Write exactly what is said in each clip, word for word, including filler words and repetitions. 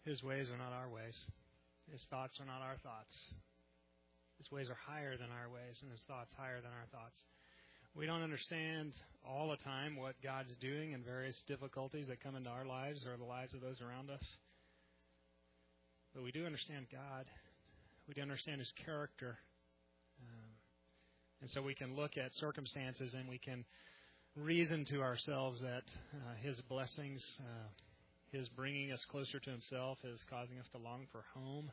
His ways are not our ways. His thoughts are not our thoughts. His ways are higher than our ways, and His thoughts higher than our thoughts. We don't understand all the time what God's doing in various difficulties that come into our lives or the lives of those around us. But we do understand God. We do understand His character. Um, and so we can look at circumstances and we can reason to ourselves that uh, His blessings, uh, His bringing us closer to Himself, His causing us to long for home,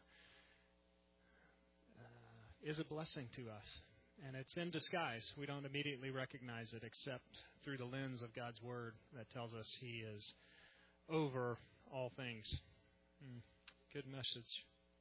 uh, is a blessing to us. And it's in disguise. We don't immediately recognize it except through the lens of God's Word that tells us He is over all things. Mm, good message.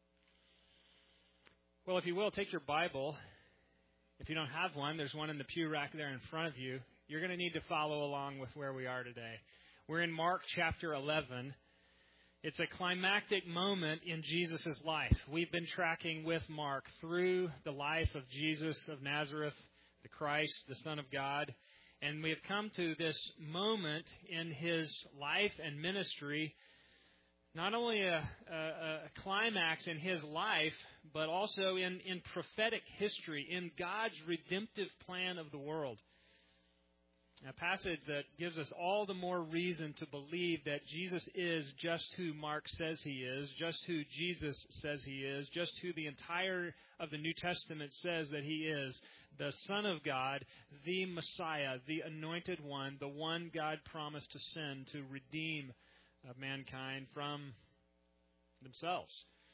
Well, if you will, take your Bible. If you don't have one, there's one in the pew rack there in front of you. You're going to need to follow along with where we are today. We're in Mark chapter eleven. It's a climactic moment in Jesus' life. We've been tracking with Mark through the life of Jesus of Nazareth, the Christ, the Son of God. And we have come to this moment in His life and ministry, not only a, a, a climax in His life, but also in, in prophetic history, in God's redemptive plan of the world. A passage that gives us all the more reason to believe that Jesus is just who Mark says He is, just who Jesus says He is, just who the entire of the New Testament says that He is, the Son of God, the Messiah, the Anointed One, the one God promised to send to redeem uh, mankind from themselves.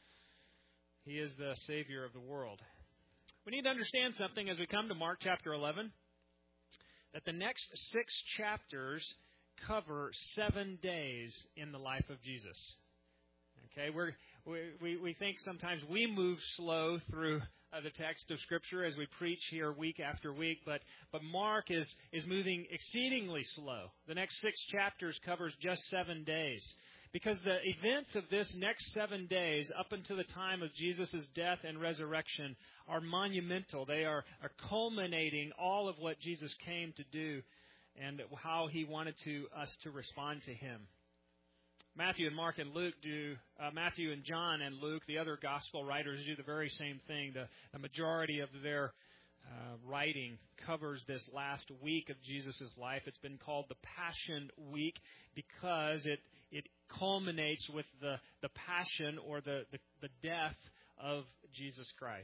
He is the Savior of the world. We need to understand something as we come to Mark chapter eleven. That the next six chapters cover seven days in the life of Jesus. Okay, We're, we we we think sometimes we move slow through uh, the text of Scripture as we preach here week after week, but but Mark is is moving exceedingly slow. The next six chapters covers just seven days. Because the events of this next seven days, up until the time of Jesus' death and resurrection, are monumental. They are, are culminating all of what Jesus came to do and how He wanted to us to respond to Him. Matthew and Mark and Luke do, uh, Matthew and John and Luke, the other gospel writers, do the very same thing. The, the majority of their uh, writing covers this last week of Jesus' life. It's been called the Passion Week because it it culminates with the, the passion or the, the, the death of Jesus Christ.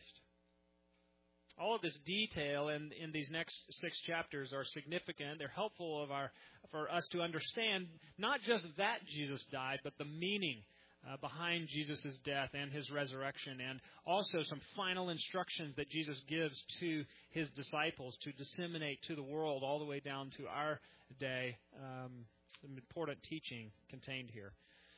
All of this detail in, in these next six chapters are significant. They're helpful of our for us to understand not just that Jesus died, but the meaning uh, behind Jesus' death and His resurrection, and also some final instructions that Jesus gives to His disciples to disseminate to the world all the way down to our day. Um, some important teaching contained here.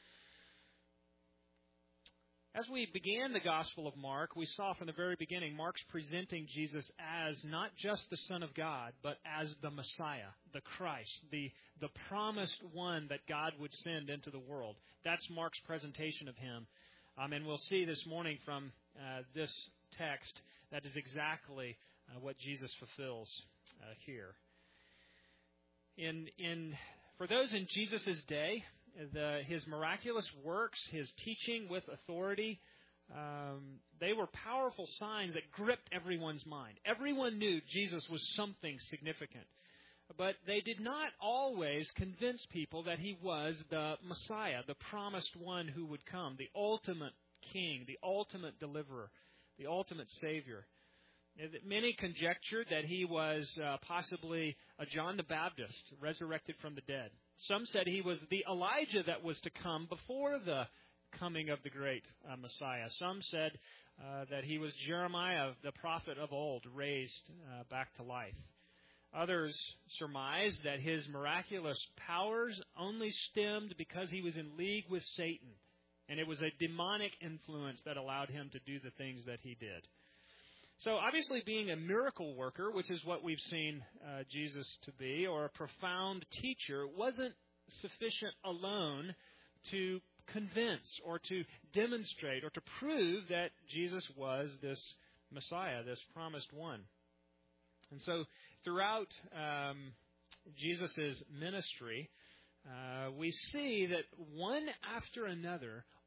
As we began the Gospel of Mark, we saw from the very beginning Mark's presenting Jesus as not just the Son of God, but as the Messiah, the Christ, the, the promised one that God would send into the world. That's Mark's presentation of Him. Um, and we'll see this morning from uh, this text that is exactly uh, what Jesus fulfills uh, here. In in for those in Jesus' day, The, his miraculous works, His teaching with authority, um, they were powerful signs that gripped everyone's mind. Everyone knew Jesus was something significant. But they did not always convince people that He was the Messiah, the promised one who would come, the ultimate King, the ultimate deliverer, the ultimate Savior. Many conjectured that He was uh, possibly a John the Baptist, resurrected from the dead. Some said He was the Elijah that was to come before the coming of the great uh, Messiah. Some said uh, that He was Jeremiah, the prophet of old, raised uh, back to life. Others surmised that His miraculous powers only stemmed because He was in league with Satan, and it was a demonic influence that allowed Him to do the things that He did. So obviously being a miracle worker, which is what we've seen uh, Jesus to be, or a profound teacher, wasn't sufficient alone to convince or to demonstrate or to prove that Jesus was this Messiah, this promised one. And so throughout um, Jesus' ministry, uh, we see that one after another,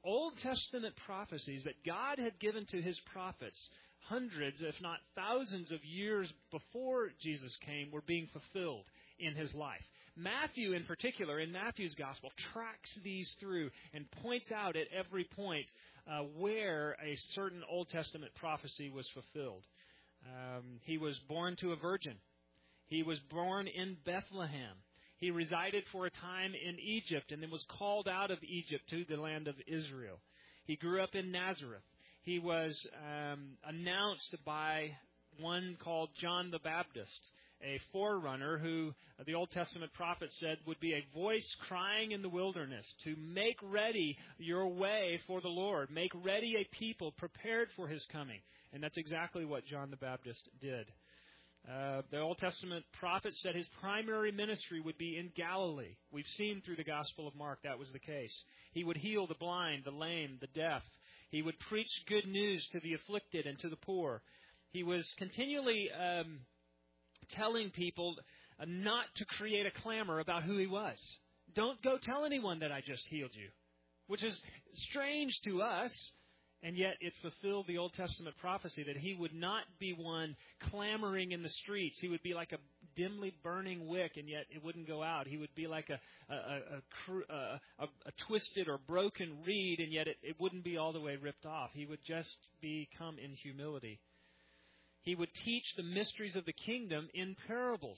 Old Testament prophecies that God had given to his prophets hundreds, if not thousands of years before Jesus came, were being fulfilled in his life. Matthew, in particular, in Matthew's gospel, tracks these through and points out at every point uh, where a certain Old Testament prophecy was fulfilled. Um, he was born to a virgin. He was born in Bethlehem. He resided for a time in Egypt and then was called out of Egypt to the land of Israel. He grew up in Nazareth. He was um, announced by one called John the Baptist, a forerunner who the Old Testament prophet said would be a voice crying in the wilderness to make ready your way for the Lord. Make ready a people prepared for his coming. And that's exactly what John the Baptist did. Uh, the Old Testament prophet said his primary ministry would be in Galilee. We've seen through the Gospel of Mark that was the case. He would heal the blind, the lame, the deaf. He would preach good news to the afflicted and to the poor. He was continually um, telling people not to create a clamor about who he was. Don't go tell anyone that I just healed you, which is strange to us. And yet it fulfilled the Old Testament prophecy that he would not be one clamoring in the streets. He would be like a dimly burning wick, and yet it wouldn't go out. He would be like a a, a, a, a, a twisted or broken reed, and yet it, it wouldn't be all the way ripped off. He would just become in humility. He would teach the mysteries of the kingdom in parables.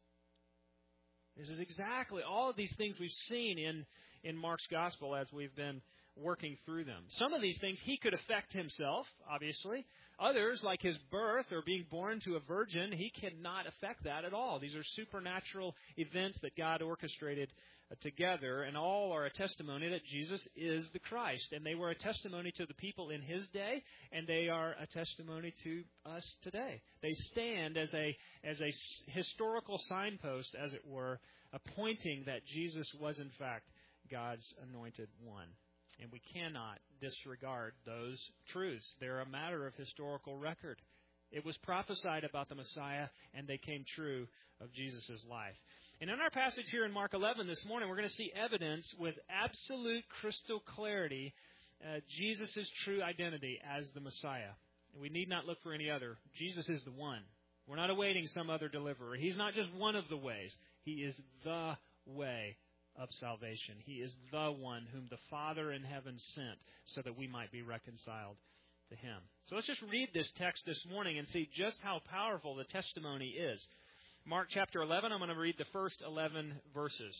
This is exactly all of these things we've seen in, in Mark's gospel as we've been working through them. Some of these things he could affect himself, obviously. Others, like his birth or being born to a virgin, he cannot affect that at all. These are supernatural events that God orchestrated together, and all are a testimony that Jesus is the Christ. And they were a testimony to the people in his day, and they are a testimony to us today. They stand as a as a historical signpost, as it were, pointing that Jesus was in fact God's anointed one. And we cannot disregard those truths. They're a matter of historical record. It was prophesied about the Messiah, and they came true of Jesus' life. And in our passage here in Mark eleven this morning, we're going to see evidence with absolute crystal clarity uh, Jesus' true identity as the Messiah. We need not look for any other. Jesus is the one. We're not awaiting some other deliverer. He's not just one of the ways. He is the way of salvation. He is the one whom the Father in heaven sent so that we might be reconciled to him. So let's just read this text this morning and see just how powerful the testimony is. Mark chapter eleven, I'm going to read the first eleven verses.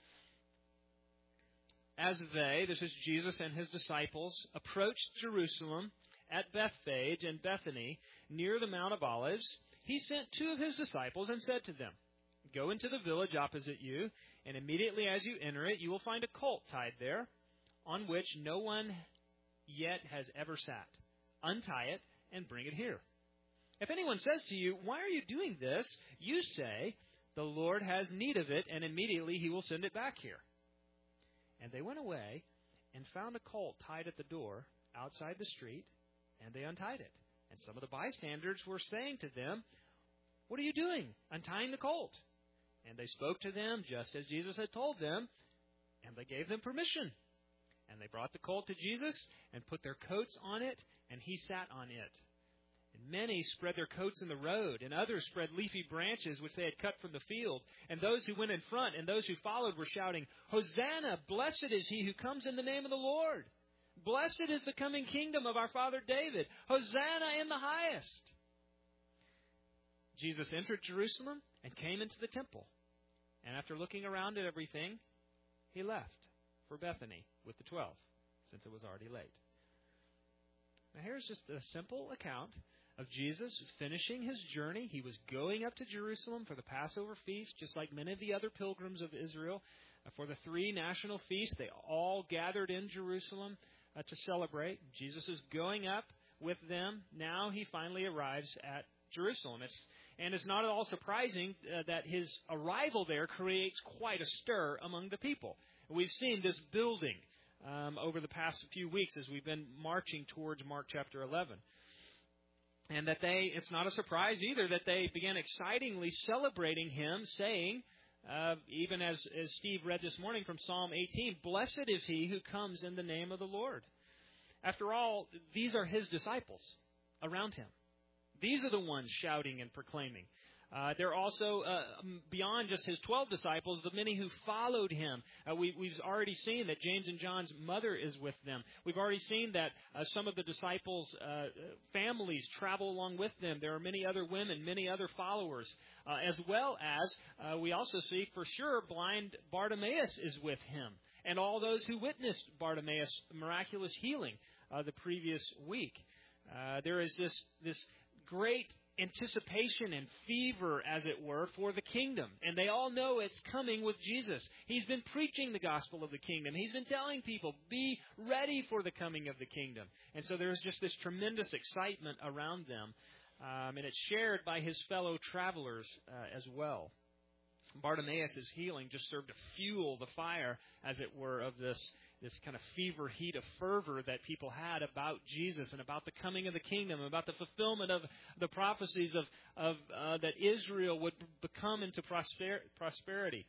As they, this is Jesus and his disciples, approached Jerusalem at Bethphage and Bethany near the Mount of Olives, he sent two of his disciples and said to them, "Go into the village opposite you, and immediately as you enter it, you will find a colt tied there, on which no one yet has ever sat. Untie it and bring it here. If anyone says to you, 'Why are you doing this?' you say, 'The Lord has need of it, and immediately he will send it back here.'" And they went away and found a colt tied at the door outside the street, and they untied it. And some of the bystanders were saying to them, "What are you doing, untying the colt?" And they spoke to them just as Jesus had told them, and they gave them permission. And they brought the colt to Jesus and put their coats on it, and he sat on it. And many spread their coats in the road, and others spread leafy branches which they had cut from the field. And those who went in front and those who followed were shouting, "Hosanna! Blessed is he who comes in the name of the Lord! Blessed is the coming kingdom of our father David! Hosanna in the highest!" Jesus entered Jerusalem and came into the temple. And after looking around at everything, he left for Bethany with the twelve, since it was already late. Now here's just a simple account of Jesus finishing his journey. He was going up to Jerusalem for the Passover feast, just like many of the other pilgrims of Israel. For the three national feasts, they all gathered in Jerusalem uh, to celebrate. Jesus is going up with them. Now he finally arrives at Jerusalem. It's, and it's not at all surprising uh, that his arrival there creates quite a stir among the people. We've seen this building um, over the past few weeks as we've been marching towards Mark chapter eleven. And that they, it's not a surprise either that they began excitingly celebrating him, saying, uh, even as, as Steve read this morning from Psalm eighteen, "Blessed is he who comes in the name of the Lord." After all, these are his disciples around him. These are the ones shouting and proclaiming. Uh, they're also, uh, beyond just his twelve disciples, the many who followed him. Uh, we, we've already seen that James and John's mother is with them. We've already seen that uh, some of the disciples' uh, families travel along with them. There are many other women, many other followers, uh, as well as uh, we also see for sure blind Bartimaeus is with him, and all those who witnessed Bartimaeus' miraculous healing uh, the previous week. Uh, there is this this great anticipation and fever, as it were, for the kingdom. And they all know it's coming with Jesus. He's been preaching the gospel of the kingdom. He's been telling people, be ready for the coming of the kingdom. And so there's just this tremendous excitement around them. Um, and it's shared by his fellow travelers uh, as well. Bartimaeus' healing just served to fuel the fire, as it were, of this this kind of fever heat of fervor that people had about Jesus and about the coming of the kingdom, about the fulfillment of the prophecies of, of uh, that Israel would become into prosper, prosperity.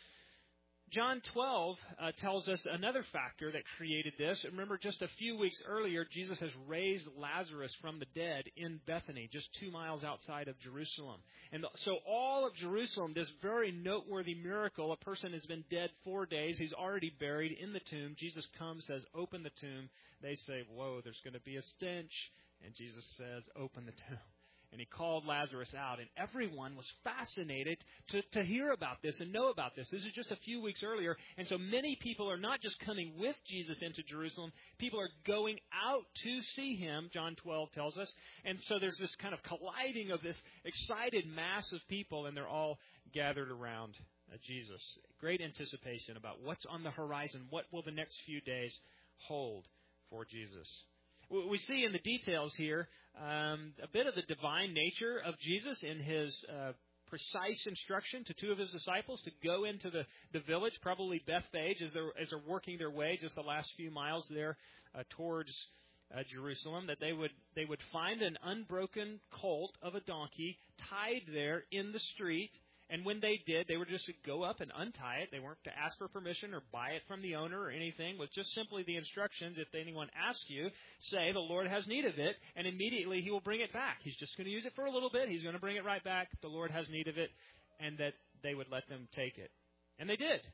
John twelve uh, tells us another factor that created this. Remember, just a few weeks earlier, Jesus has raised Lazarus from the dead in Bethany, just two miles outside of Jerusalem. And so all of Jerusalem, this very noteworthy miracle, a person has been dead four days. He's already buried in the tomb. Jesus comes, says, open the tomb. They say, whoa, there's going to be a stench. And Jesus says, open the tomb. And he called Lazarus out, and everyone was fascinated to, to hear about this and know about this. This is just a few weeks earlier, and so many people are not just coming with Jesus into Jerusalem. People are going out to see him, John twelve tells us. And so there's this kind of colliding of this excited mass of people, and they're all gathered around uh, Jesus. Great anticipation about what's on the horizon. What will the next few days hold for Jesus? We see in the details here um, a bit of the divine nature of Jesus in his uh, precise instruction to two of his disciples to go into the, the village, probably Bethphage, as they're, as they're working their way just the last few miles there uh, towards uh, Jerusalem, that they would they would find an unbroken colt of a donkey tied there in the street. And when they did, they were just to go up and untie it. They weren't to ask for permission or buy it from the owner or anything. It was just simply the instructions. If anyone asks you, say, the Lord has need of it, and immediately he will bring it back. He's just going to use it for a little bit. He's going to bring it right back. The Lord has need of it, and that they would let them take it. And they did.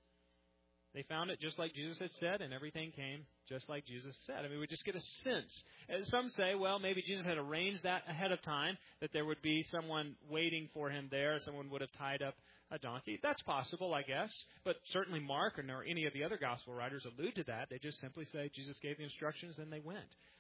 They found it just like Jesus had said, and everything came just like Jesus said. I mean, we just get a sense. And some say, well, maybe Jesus had arranged that ahead of time, that there would be someone waiting for him there. Someone would have tied up a donkey. That's possible, I guess. But certainly Mark or any of the other gospel writers allude to that. They just simply say Jesus gave the instructions and they went.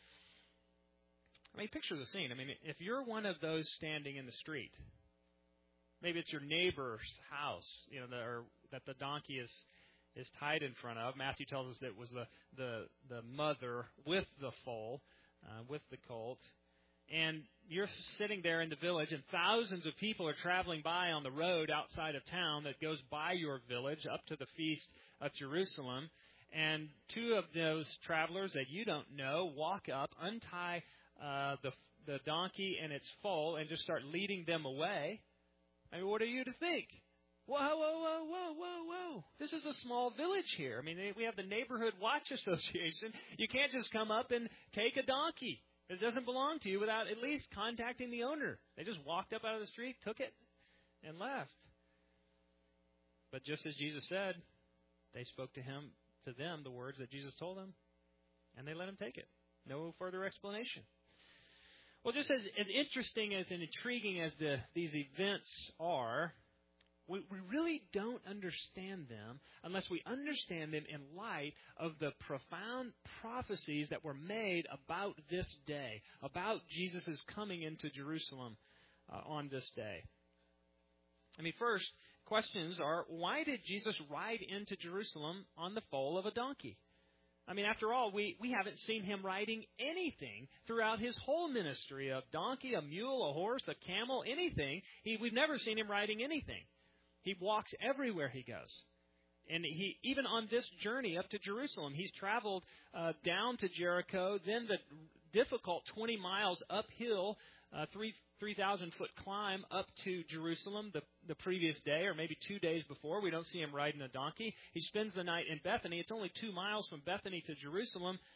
I mean, picture the scene. I mean, if you're one of those standing in the street, maybe it's your neighbor's house, you know, the, or that the donkey is is tied in front of. Matthew tells us that it was the the, the mother with the foal, uh, with the colt. And you're sitting there in the village, and thousands of people are traveling by on the road outside of town that goes by your village up to the feast of Jerusalem. And two of those travelers that you don't know walk up, untie uh, the the donkey and its foal, and just start leading them away. I mean, what are you to think? Whoa, whoa, whoa, whoa, whoa, whoa. This is a small village here. I mean, we have the Neighborhood Watch Association. You can't just come up and take a donkey. It doesn't belong to you without at least contacting the owner. They just walked up out of the street, took it, and left. But just as Jesus said, they spoke to him, to them, the words that Jesus told them, and they let him take it. No further explanation. Well, just as, as interesting as and intriguing as the, these events are, We, we really don't understand them unless we understand them in light of the profound prophecies that were made about this day, about Jesus' coming into Jerusalem uh, on this day. I mean, first, questions are, why did Jesus ride into Jerusalem on the foal of a donkey? I mean, after all, we, we haven't seen him riding anything throughout his whole ministry, a donkey, a mule, a horse, a camel, anything. He, we've never seen him riding anything. He walks everywhere he goes. And he even on this journey up to Jerusalem, he's traveled uh, down to Jericho, then the difficult twenty miles uphill, uh, three three thousand foot climb up to Jerusalem the, the previous day, or maybe two days before. We don't see him riding a donkey. He spends the night in Bethany. It's only two miles from Bethany to Jerusalem.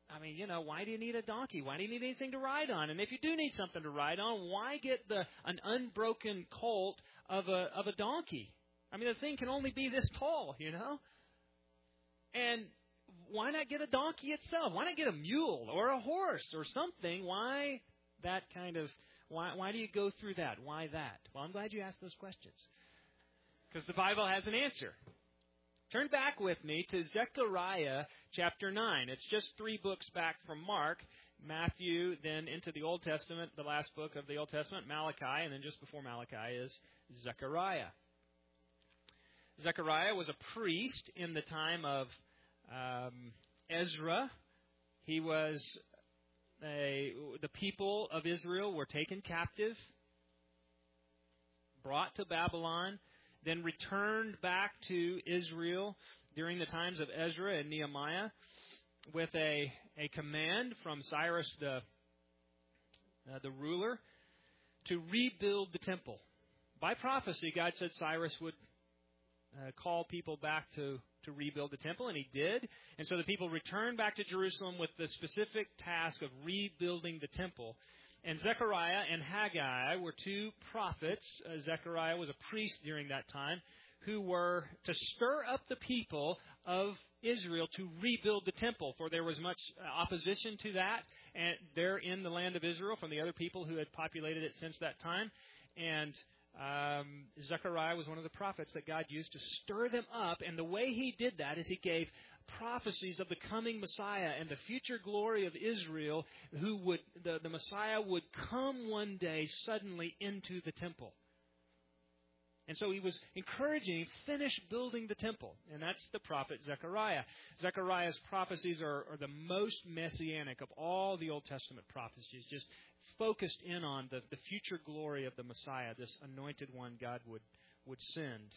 I mean, you know, why do you need a donkey? Why do you need anything to ride on? And if you do need something to ride on, why get the an unbroken colt of a of a donkey? I mean, the thing can only be this tall, you know? And why not get a donkey itself? Why not get a mule or a horse or something? Why that kind of, why why do you go through that? Why that? Well, I'm glad you asked those questions, because the Bible has an answer. Turn back with me to Zechariah chapter nine. It's just three books back from Mark, Matthew, then into the Old Testament, the last book of the Old Testament, Malachi, and then just before Malachi is Zechariah. Zechariah was a priest in the time of um, Ezra. He was a, the people of Israel were taken captive, brought to Babylon, then returned back to Israel during the times of Ezra and Nehemiah with a, a command from Cyrus the, uh, the ruler to rebuild the temple. By prophecy, God said Cyrus would uh, call people back to, to rebuild the temple, and he did. And so the people returned back to Jerusalem with the specific task of rebuilding the temple. And Zechariah and Haggai were two prophets. Uh, Zechariah was a priest during that time who were to stir up the people of Israel to rebuild the temple, for there was much opposition to that and there in the land of Israel from the other people who had populated it since that time. And um, Zechariah was one of the prophets that God used to stir them up. And the way he did that is he gave prophecies of the coming Messiah and the future glory of Israel, who would the, the Messiah would come one day suddenly into the temple. And so he was encouraging, finish building the temple. And that's the prophet Zechariah. Zechariah's prophecies are, are the most messianic of all the Old Testament prophecies, just focused in on the, the future glory of the Messiah, this anointed one God would, would send.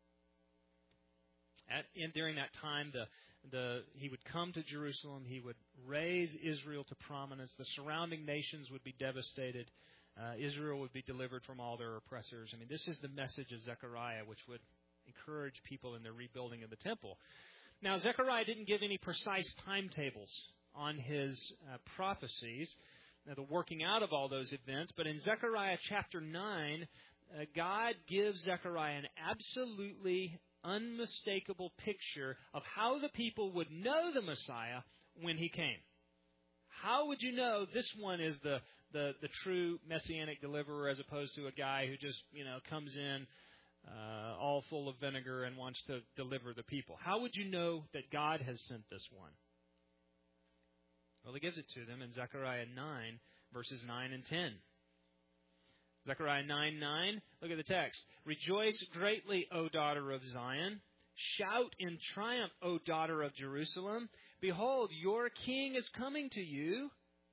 At, and during that time, the The, he would come to Jerusalem. He would raise Israel to prominence. The surrounding nations would be devastated. Uh, Israel would be delivered from all their oppressors. I mean, this is the message of Zechariah, which would encourage people in their rebuilding of the temple. Now, Zechariah didn't give any precise timetables on his uh, prophecies, uh, the working out of all those events. But in Zechariah chapter nine, uh, God gives Zechariah an absolutely unmistakable picture of how the people would know the Messiah when he came. How would you know this one is the, the, the true messianic deliverer, as opposed to a guy who just, you know, comes in uh, all full of vinegar and wants to deliver the people? How would you know that God has sent this one? Well, he gives it to them in Zechariah nine, verses nine and ten. Zechariah nine nine, look at the text. Rejoice greatly, O daughter of Zion. Shout in triumph, O daughter of Jerusalem. Behold, your king is coming to you.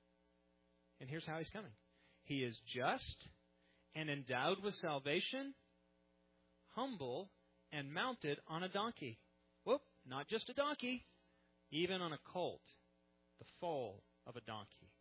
And here's how he's coming. He is just and endowed with salvation, humble and mounted on a donkey. Whoop, not just a donkey, even on a colt, the foal of a donkey.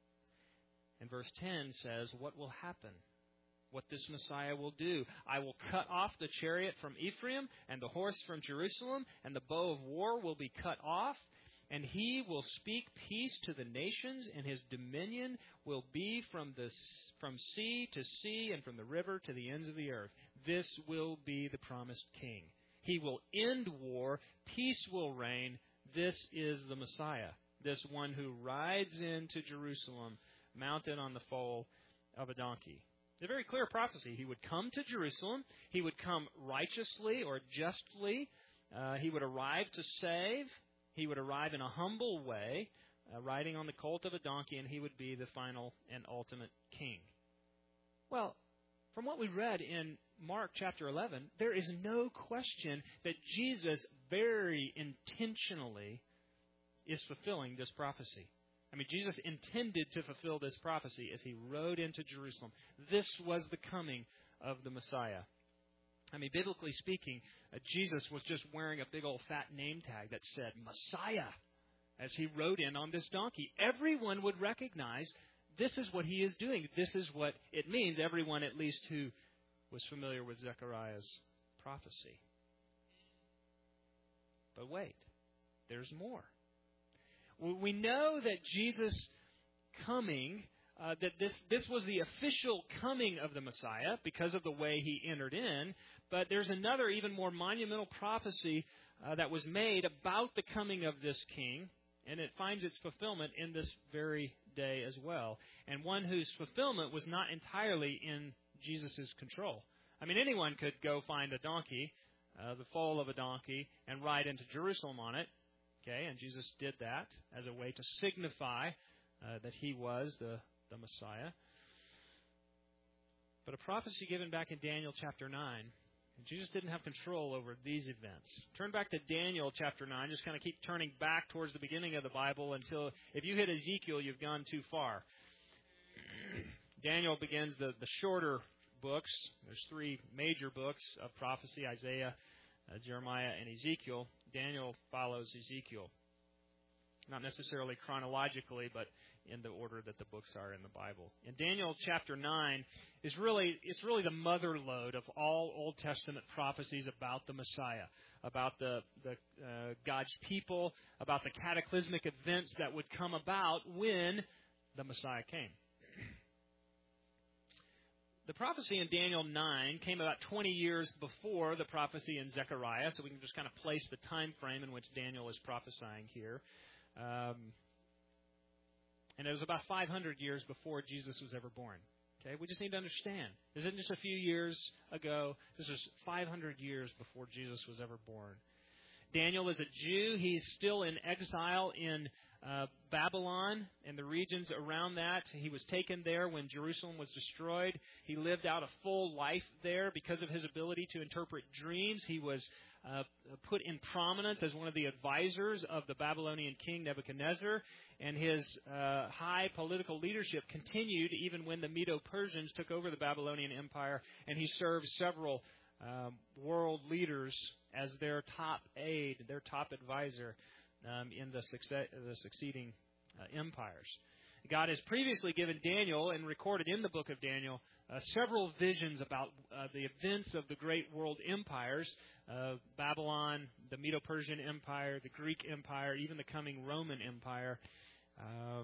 And verse ten says, what will happen? What this Messiah will do. I will cut off the chariot from Ephraim and the horse from Jerusalem, and the bow of war will be cut off, and he will speak peace to the nations, and his dominion will be from the from sea to sea and from the river to the ends of the earth. This will be the promised king. He will end war. Peace will reign. This is the Messiah, this one who rides into Jerusalem mounted on the foal of a donkey. It's a very clear prophecy. He would come to Jerusalem. He would come righteously or justly. Uh, he would arrive to save. He would arrive in a humble way, uh, riding on the colt of a donkey, and he would be the final and ultimate king. Well, from what we read in Mark chapter eleven, there is no question that Jesus very intentionally is fulfilling this prophecy. I mean, Jesus intended to fulfill this prophecy as he rode into Jerusalem. This was the coming of the Messiah. I mean, biblically speaking, uh, Jesus was just wearing a big old fat name tag that said Messiah as he rode in on this donkey. Everyone would recognize this is what he is doing. This is what it means. Everyone, at least, who was familiar with Zechariah's prophecy. But wait, there's more. We know that Jesus' coming, uh, that this, this was the official coming of the Messiah because of the way he entered in. But there's another even more monumental prophecy uh, that was made about the coming of this king, and it finds its fulfillment in this very day as well. And one whose fulfillment was not entirely in Jesus' control. I mean, anyone could go find a donkey, uh, the foal of a donkey, and ride into Jerusalem on it. Okay, and Jesus did that as a way to signify uh, that he was the, the Messiah. But a prophecy given back in Daniel chapter nine, Jesus didn't have control over these events. Turn back to Daniel chapter nine. Just kind of keep turning back towards the beginning of the Bible until, if you hit Ezekiel, you've gone too far. Daniel begins the, the shorter books. There's three major books of prophecy, Isaiah, uh, Jeremiah, and Ezekiel. Daniel follows Ezekiel. Not necessarily chronologically, but in the order that the books are in the Bible. And Daniel chapter nine is really, it's really the mother lode of all Old Testament prophecies about the Messiah, about the, the uh, God's people, about the cataclysmic events that would come about when the Messiah came. The prophecy in Daniel nine came about twenty years before the prophecy in Zechariah, so we can just kind of place the time frame in which Daniel is prophesying here. Um, and it was about five hundred years before Jesus was ever born. Okay, we just need to understand. This isn't just a few years ago. This was five hundred years before Jesus was ever born. Daniel is a Jew. He's still in exile in uh, Babylon and the regions around that. He was taken there when Jerusalem was destroyed. He lived out a full life there because of his ability to interpret dreams. He was uh, put in prominence as one of the advisors of the Babylonian king Nebuchadnezzar, and his uh, high political leadership continued even when the Medo-Persians took over the Babylonian Empire, and he served several um, world leaders as their top aide, their top advisor um, in the, success, the succeeding uh, empires. God has previously given Daniel, and recorded in the book of Daniel, uh, several visions about uh, the events of the great world empires, uh, Babylon, the Medo-Persian Empire, the Greek Empire, even the coming Roman Empire, um,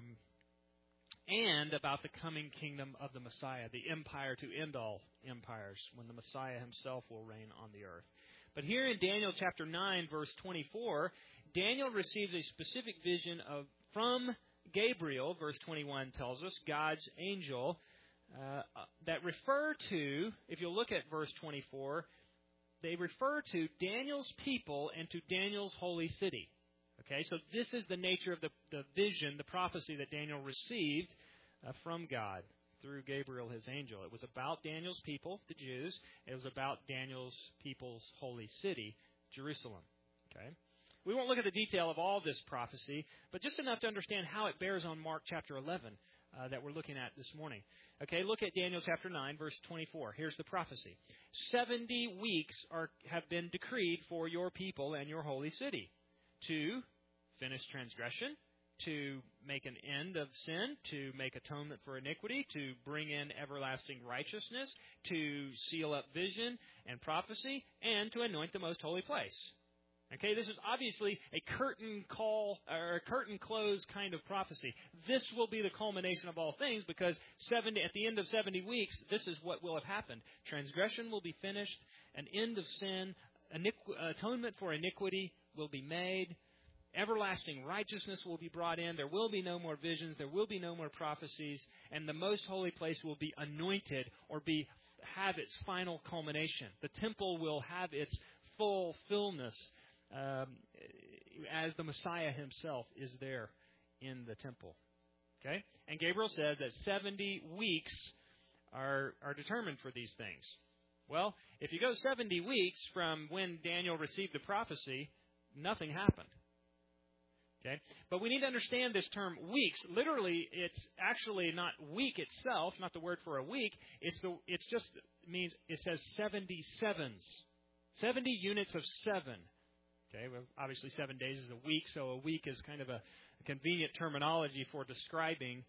and about the coming kingdom of the Messiah, the empire to end all empires, when the Messiah himself will reign on the earth. But here in Daniel chapter nine, verse twenty-four, Daniel receives a specific vision of from Gabriel, verse twenty-one tells us, God's angel, uh, that refer to, if you look at verse twenty-four, they refer to Daniel's people and to Daniel's holy city. Okay, so this is the nature of the, the vision, the prophecy that Daniel received uh, from God through Gabriel, his angel. It was about Daniel's people, the Jews. It was about Daniel's people's holy city, Jerusalem. Okay, we won't look at the detail of all this prophecy, but just enough to understand how it bears on Mark chapter eleven uh, that we're looking at this morning. Okay, look at Daniel chapter nine, verse twenty-four. Here's the prophecy. Seventy weeks are have been decreed for your people and your holy city to finish transgression, to make an end of sin, to make atonement for iniquity, to bring in everlasting righteousness, to seal up vision and prophecy, and to anoint the most holy place. Okay, this is obviously a curtain call or a curtain close kind of prophecy. This will be the culmination of all things, because seventy at the end of seventy weeks, this is what will have happened. Transgression will be finished, an end of sin, iniqu- atonement for iniquity will be made, everlasting righteousness will be brought in, there will be no more visions, there will be no more prophecies, and the most holy place will be anointed or be have its final culmination. The temple will have its full fullness um, as the Messiah himself is there in the temple. Okay? And Gabriel says that seventy weeks are, are determined for these things. Well, if you go seventy weeks from when Daniel received the prophecy, nothing happened. Okay? But we need to understand this term weeks. Literally, it's actually not week itself, not the word for a week. It's the it's just it means it says seventy sevens. seventy units of seven. Okay, well, obviously seven days is a week, so a week is kind of a, a convenient terminology for describing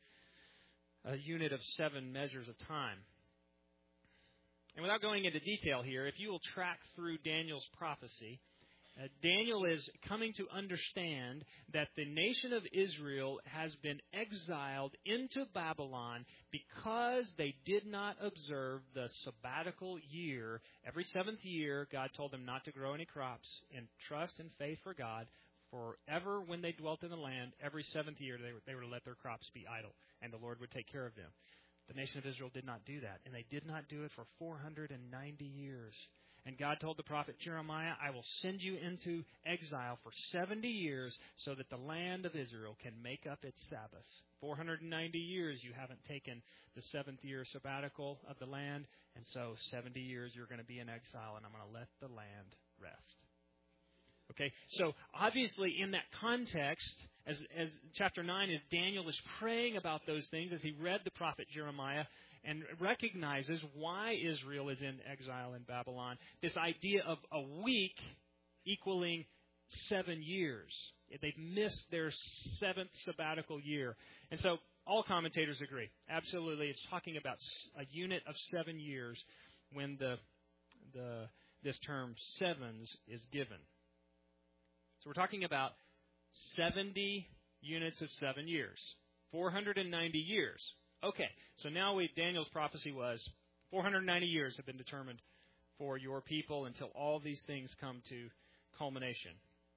a unit of seven measures of time. And without going into detail here, if you will track through Daniel's prophecy, Uh, Daniel is coming to understand that the nation of Israel has been exiled into Babylon because they did not observe the sabbatical year. Every seventh year, God told them not to grow any crops in trust and faith for God. Forever, when they dwelt in the land, every seventh year they were, they were to let their crops be idle, and the Lord would take care of them. The nation of Israel did not do that, and they did not do it for four hundred ninety years. And God told the prophet Jeremiah, I will send you into exile for seventy years so that the land of Israel can make up its Sabbaths. four hundred ninety years you haven't taken the seventh year sabbatical of the land, and so seventy years you're going to be in exile, and I'm going to let the land rest. Okay, so obviously in that context, as, as chapter nine, as Daniel is praying about those things, as he read the prophet Jeremiah, and recognizes why Israel is in exile in Babylon, this idea of a week equaling seven years. They've missed their seventh sabbatical year. And so all commentators agree. Absolutely, it's talking about a unit of seven years when the the this term sevens is given. So we're talking about seventy units of seven years, four hundred ninety years. Okay, so now we Daniel's prophecy was four hundred ninety years have been determined for your people until all these things come to culmination.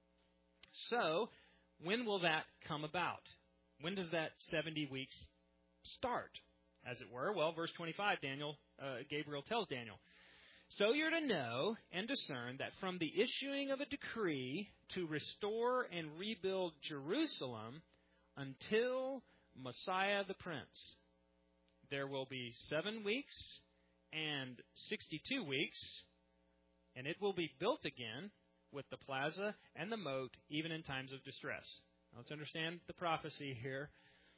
So, when will that come about? When does that seventy weeks start, as it were? Well, verse twenty-five, Daniel, uh, Gabriel tells Daniel, so you're to know and discern that from the issuing of a decree to restore and rebuild Jerusalem until Messiah the Prince, there will be seven weeks and sixty-two weeks, and it will be built again with the plaza and the moat, even in times of distress. Now let's understand the prophecy here.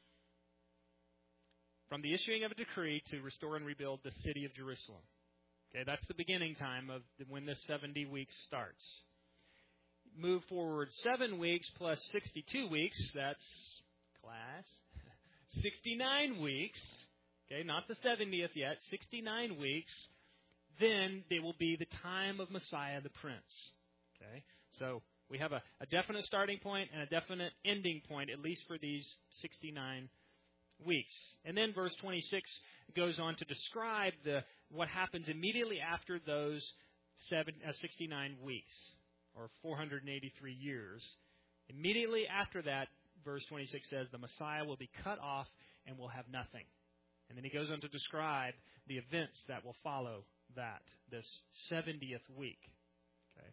From the issuing of a decree to restore and rebuild the city of Jerusalem. Okay, that's the beginning time of when this seventy weeks starts. Move forward seven weeks plus sixty-two weeks, that's, class, sixty-nine weeks. Okay, not the seventieth yet, sixty-nine weeks. Then there will be the time of Messiah the Prince. Okay, so we have a, a definite starting point and a definite ending point, at least for these sixty-nine weeks. And then verse twenty-six goes on to describe the what happens immediately after those seven, uh, sixty-nine weeks, or four hundred eighty-three years. Immediately after that, verse twenty-six says, the Messiah will be cut off and will have nothing. And then he goes on to describe the events that will follow that, this seventieth week. Okay.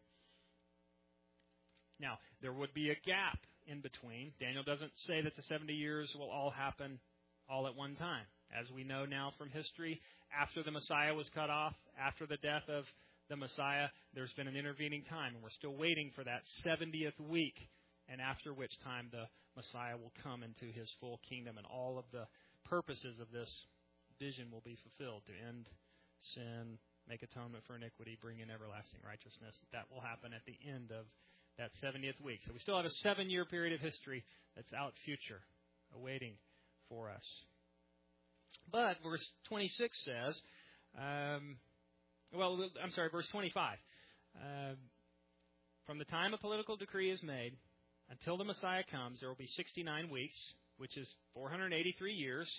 Now, there would be a gap in between. Daniel doesn't say that the seventy years will all happen all at one time. As we know now from history, after the Messiah was cut off, after the death of the Messiah, there's been an intervening time, and we're still waiting for that seventieth week, and after which time the Messiah will come into his full kingdom, and all of the purposes of this vision will be fulfilled to end sin, make atonement for iniquity, bring in everlasting righteousness. That will happen at the end of that seventieth week. So we still have a seven-year period of history that's out future, awaiting for us. But verse twenty-six says, um, well, I'm sorry, verse twenty-five. Uh, from the time a political decree is made until the Messiah comes, there will be sixty-nine weeks, which is four hundred eighty-three years,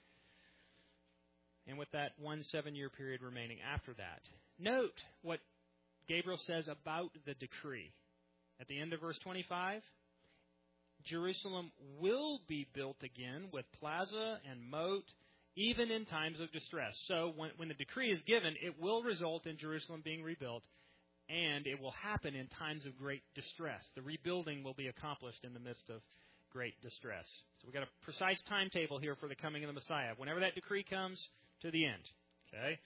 and with that one seven-year period remaining after that. Note what Gabriel says about the decree. At the end of verse twenty-five, Jerusalem will be built again with plaza and moat, even in times of distress. So when, when the decree is given, it will result in Jerusalem being rebuilt, and it will happen in times of great distress. The rebuilding will be accomplished in the midst of great distress. So we've got a precise timetable here for the coming of the Messiah. Whenever that decree comes, to the end. Okay?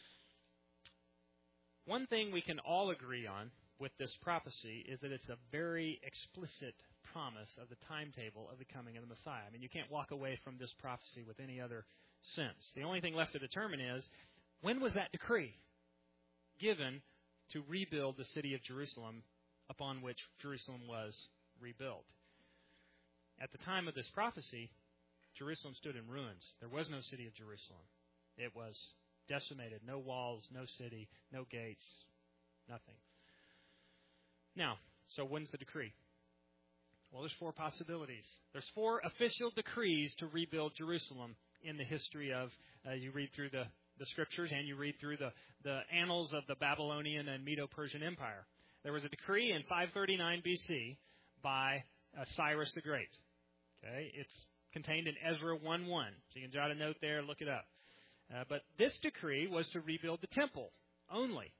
One thing we can all agree on with this prophecy is that it's a very explicit promise of the timetable of the coming of the Messiah. I mean, you can't walk away from this prophecy with any other sense. The only thing left to determine is, when was that decree given to rebuild the city of Jerusalem upon which Jerusalem was rebuilt? At the time of this prophecy, Jerusalem stood in ruins. There was no city of Jerusalem. It was decimated. No walls, no city, no gates, nothing. Now, So when's the decree? Well, there's four possibilities. There's four official decrees to rebuild Jerusalem in the history of, uh, you read through the, the scriptures and you read through the, the annals of the Babylonian and Medo-Persian Empire. There was a decree in five thirty-nine B C by uh, Cyrus the Great. Okay, it's contained in Ezra one one. So you can jot a note there, look it up. Uh, but this decree was to rebuild the temple only.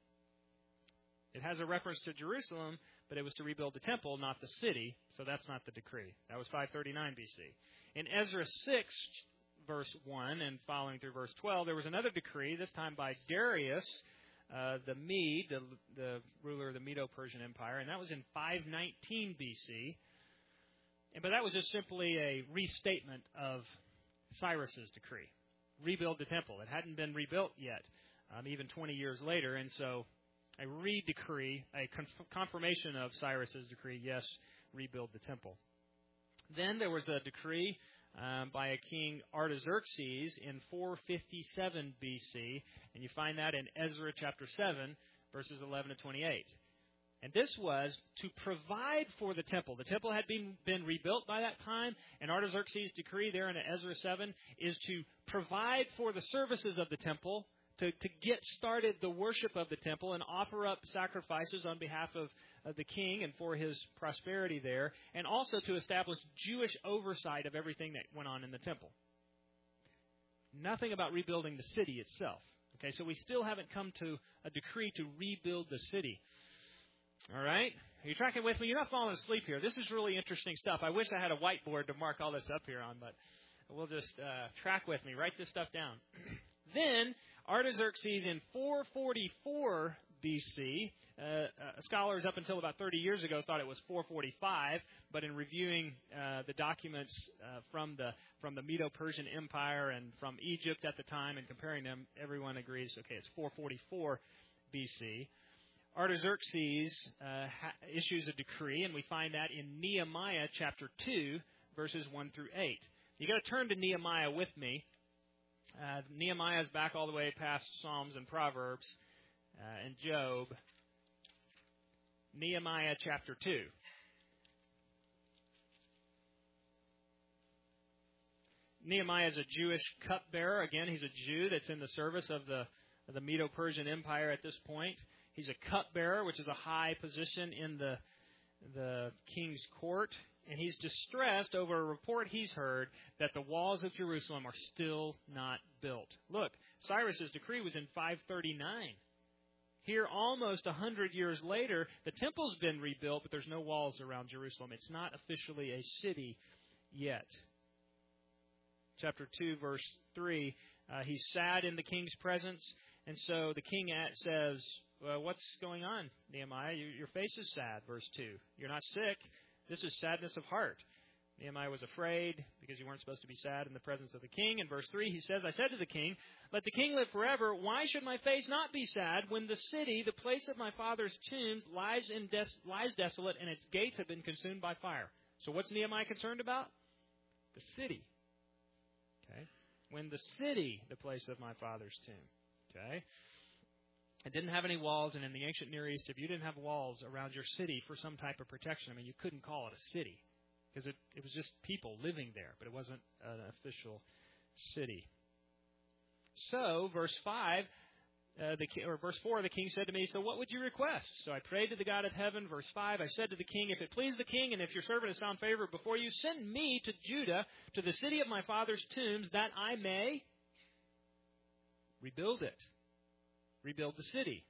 It has a reference to Jerusalem, but it was to rebuild the temple, not the city, so that's not the decree. That was five thirty-nine B C. In Ezra six, verse one, and following through verse twelve, there was another decree, this time by Darius, uh, the Mede, the, the ruler of the Medo-Persian Empire, and that was in five nineteen B C. But that was just simply a restatement of Cyrus's decree. Rebuild the temple. It hadn't been rebuilt yet, um, even twenty years later, and so a re-decree, a conf- confirmation of Cyrus's decree, yes, rebuild the temple. Then there was a decree um, by a king Artaxerxes in four fifty-seven B C, and you find that in Ezra chapter seven, verses eleven to twenty-eight. And this was to provide for the temple. The temple had been, been rebuilt by that time, and Artaxerxes' decree there in Ezra seven is to provide for the services of the temple, to, to get started the worship of the temple and offer up sacrifices on behalf of, of the king and for his prosperity there, and also to establish Jewish oversight of everything that went on in the temple. Nothing about rebuilding the city itself. Okay, so we still haven't come to a decree to rebuild the city. All right? Are you tracking with me? You're not falling asleep here. This is really interesting stuff. I wish I had a whiteboard to mark all this up here on, but we'll just uh, track with me. Write this stuff down. Then, Artaxerxes in four forty-four B C, uh, uh, scholars up until about thirty years ago thought it was four forty-five, but in reviewing uh, the documents uh, from the from the Medo-Persian Empire and from Egypt at the time and comparing them, everyone agrees, okay, it's four forty-four B C. Artaxerxes uh, ha- issues a decree, and we find that in Nehemiah chapter two, verses one through eight. You've got to turn to Nehemiah with me. Uh, Nehemiah is back all the way past Psalms and Proverbs uh, and Job. Nehemiah chapter two. Nehemiah is a Jewish cupbearer. Again, he's a Jew that's in the service of the, of the Medo-Persian Empire at this point. He's a cupbearer, which is a high position in the the king's court, and he's distressed over a report he's heard that the walls of Jerusalem are still not built. Look, Cyrus's decree was in five thirty-nine. Here, almost one hundred years later, the temple's been rebuilt, but there's no walls around Jerusalem. It's not officially a city yet. Chapter two, verse three, uh, he's sad in the king's presence, and so the king says, well, what's going on, Nehemiah? Your, your face is sad, verse two. You're not sick. This is sadness of heart. Nehemiah was afraid because you weren't supposed to be sad in the presence of the king. In verse three, he says, I said to the king, let the king live forever. Why should my face not be sad when the city, the place of my father's tombs, lies, in des- lies desolate and its gates have been consumed by fire? So what's Nehemiah concerned about? The city. Okay. When the city, the place of my father's tomb. Okay. It didn't have any walls, and in the ancient Near East, if you didn't have walls around your city for some type of protection, I mean, you couldn't call it a city because it, it was just people living there, but it wasn't an official city. So, verse five, uh, the or verse four, the king said to me, so what would you request? So I prayed to the God of heaven. Verse five, I said to the king, if it please the king, and if your servant has found favor before you, send me to Judah, to the city of my father's tombs, that I may rebuild it. Rebuild the city.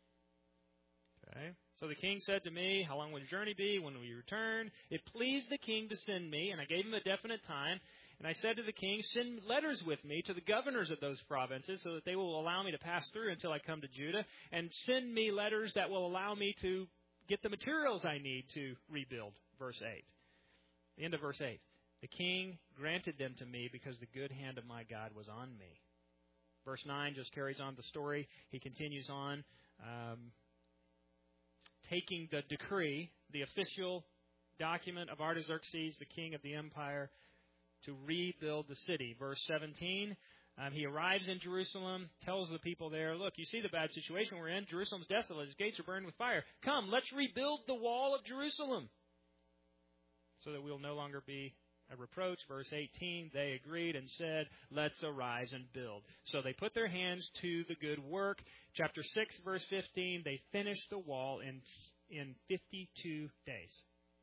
Okay. So the king said to me, how long will your journey be? When will you return? It pleased the king to send me, and I gave him a definite time. And I said to the king, send letters with me to the governors of those provinces so that they will allow me to pass through until I come to Judah. And send me letters that will allow me to get the materials I need to rebuild. Verse eight. The end of verse eight. The king granted them to me because the good hand of my God was on me. Verse nine just carries on the story. He continues on, um, taking the decree, the official document of Artaxerxes, the king of the empire, to rebuild the city. Verse seventeen, Um, he arrives in Jerusalem, tells the people there, look, you see the bad situation we're in. Jerusalem's desolate. Its gates are burned with fire. Come, let's rebuild the wall of Jerusalem so that we'll no longer be a reproach. Verse eighteen, they agreed and said, let's arise and build. So they put their hands to the good work. Chapter six, verse fifteen, they finished the wall in, in fifty-two days.